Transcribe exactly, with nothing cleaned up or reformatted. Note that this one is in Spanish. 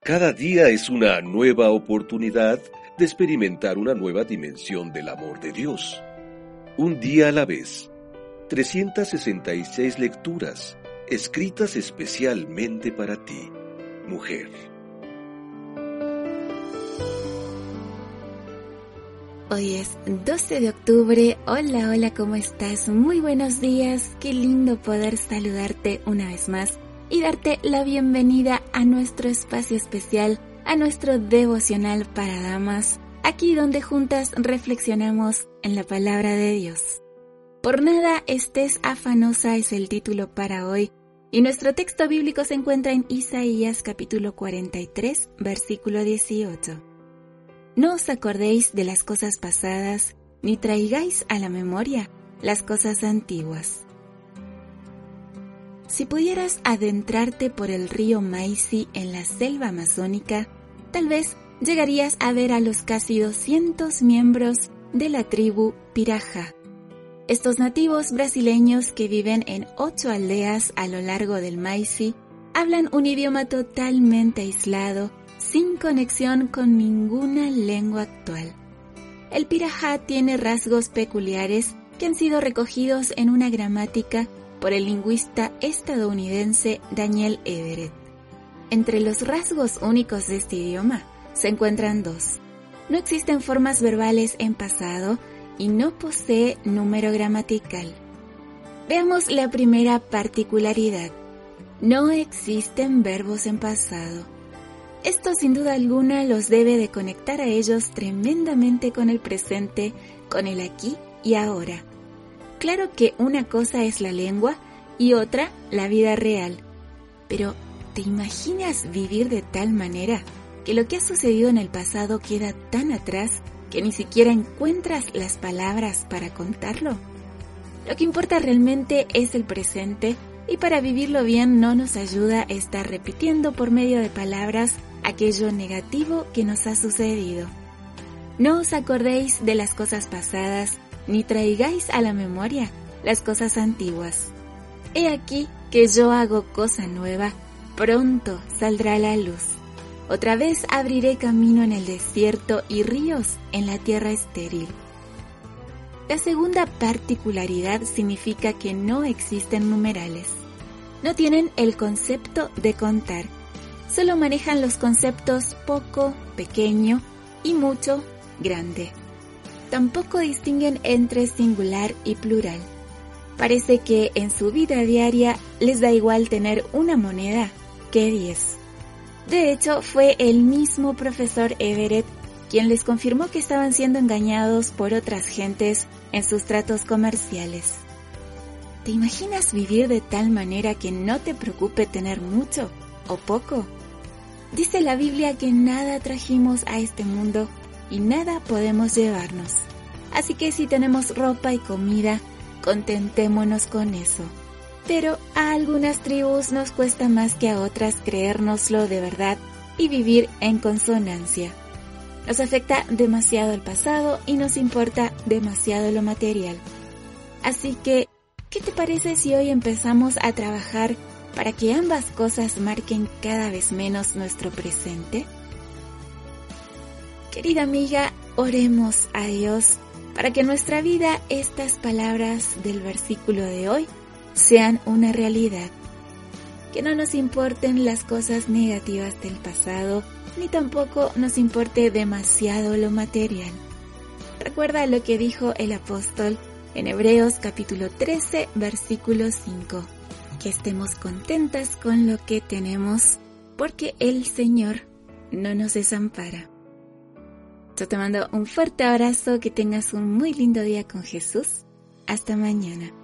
Cada día es una nueva oportunidad de experimentar una nueva dimensión del amor de Dios. Un día a la vez. trescientas sesenta y seis lecturas, escritas especialmente para ti, mujer. Hoy es doce de octubre. Hola, hola, ¿cómo estás? Muy buenos días. Qué lindo poder saludarte una vez más y darte la bienvenida a nuestro espacio especial, a nuestro devocional para damas, aquí donde juntas reflexionamos en la palabra de Dios. Por nada estés afanosa es el título para hoy, y nuestro texto bíblico se encuentra en Isaías capítulo cuarenta y tres, versículo dieciocho. No os acordéis de las cosas pasadas, ni traigáis a la memoria las cosas antiguas. Si pudieras adentrarte por el río Maizi en la selva amazónica, tal vez llegarías a ver a los casi doscientos miembros de la tribu Pirahã. Estos nativos brasileños que viven en ocho aldeas a lo largo del Maizi hablan un idioma totalmente aislado, sin conexión con ninguna lengua actual. El Pirahã tiene rasgos peculiares que han sido recogidos en una gramática por el lingüista estadounidense Daniel Everett. Entre los rasgos únicos de este idioma se encuentran dos. No existen formas verbales en pasado y no posee número gramatical. Veamos la primera particularidad. No existen verbos en pasado. Esto sin duda alguna los debe de conectar a ellos tremendamente con el presente, con el aquí y ahora. Claro que una cosa es la lengua y otra la vida real, pero ¿te imaginas vivir de tal manera que lo que ha sucedido en el pasado queda tan atrás que ni siquiera encuentras las palabras para contarlo? Lo que importa realmente es el presente, y para vivirlo bien no nos ayuda estar repitiendo por medio de palabras aquello negativo que nos ha sucedido. No os acordéis de las cosas pasadas, ni traigáis a la memoria las cosas antiguas. He aquí que yo hago cosa nueva, pronto saldrá la luz. Otra vez abriré camino en el desierto y ríos en la tierra estéril. La segunda particularidad significa que no existen numerales. No tienen el concepto de contar. Solo manejan los conceptos poco, pequeño y mucho, grande. Tampoco distinguen entre singular y plural. Parece que en su vida diaria les da igual tener una moneda que diez. De hecho, fue el mismo profesor Everett quien les confirmó que estaban siendo engañados por otras gentes en sus tratos comerciales. ¿Te imaginas vivir de tal manera que no te preocupe tener mucho o poco? Dice la Biblia que nada trajimos a este mundo y nada podemos llevarnos. Así que si tenemos ropa y comida, contentémonos con eso. Pero a algunas tribus nos cuesta más que a otras creérnoslo de verdad y vivir en consonancia. Nos afecta demasiado el pasado y nos importa demasiado lo material. Así que, ¿qué te parece si hoy empezamos a trabajar para que ambas cosas marquen cada vez menos nuestro presente? Querida amiga, oremos a Dios para que en nuestra vida estas palabras del versículo de hoy sean una realidad. Que no nos importen las cosas negativas del pasado, ni tampoco nos importe demasiado lo material. Recuerda lo que dijo el apóstol en Hebreos capítulo trece, versículo cinco. Que estemos contentas con lo que tenemos, porque el Señor no nos desampara. Yo te mando un fuerte abrazo, que tengas un muy lindo día con Jesús. Hasta mañana.